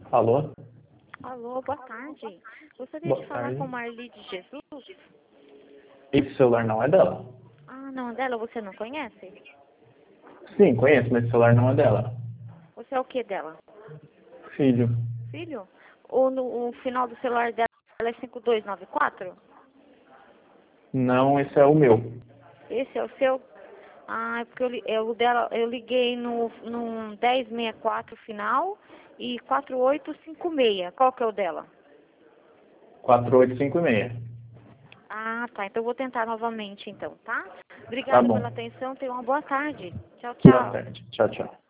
Alô? Alô, boa tarde. Gostaria Boa de falar tarde. com Marli de Jesus. Esse celular não é dela? Ah, não, dela você não conhece? Sim, conheço, mas esse celular não é dela. Você é o que dela? Filho. Filho? Ou no o final do celular dela é 5294? Não, esse é o meu. Esse é o seu? Ah, é porque eu liguei no 1064 final e 4856. Qual que é o dela? 4856. Ah, tá. Então eu vou tentar novamente, então, tá? Tá Obrigada bom. pela atenção. Tenha uma boa tarde. Tchau, Boa tchau. tarde. Tchau, tchau.